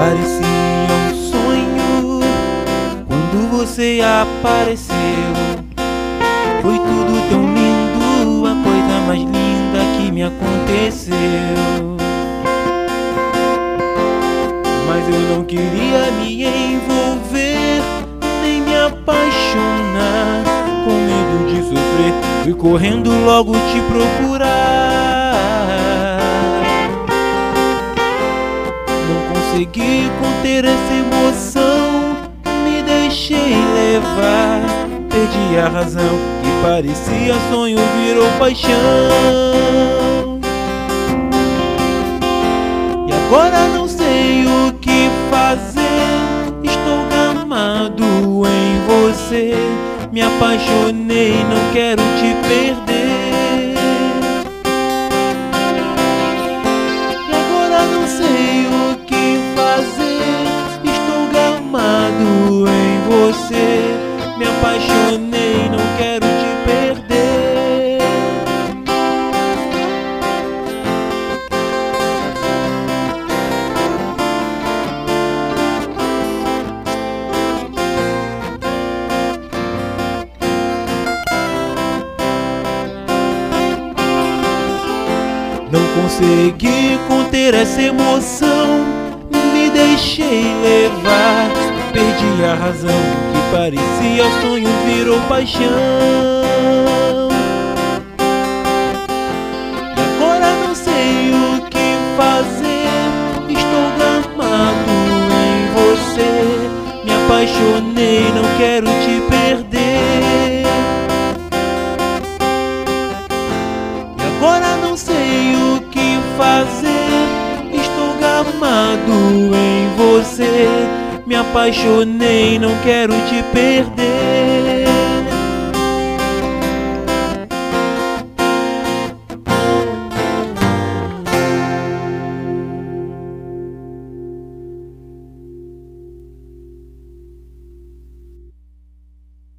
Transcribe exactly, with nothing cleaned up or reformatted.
Parecia um sonho quando você apareceu. Foi tudo tão lindo, a coisa mais linda que me aconteceu. Mas eu não queria me envolver, nem me apaixonar. Com medo de sofrer, fui correndo logo te procurar. Não consegui conter essa emoção, me deixei levar. Perdi a razão, que parecia sonho virou paixão. E agora não sei o que fazer, estou gamado em você. Me apaixonei, não quero te perder. E agora não sei o que fazer, estou gamado em você. Me apaixonei, não quero te perder. Não consegui conter essa emoção, me deixei levar. Perdi a razão, que parecia sonho virou paixão. E agora não sei o que fazer, estou gamado em você. Me apaixonei, não quero te perder. E agora não sei o que fazer, estou gamado em você. Me apaixonei, não quero te perder.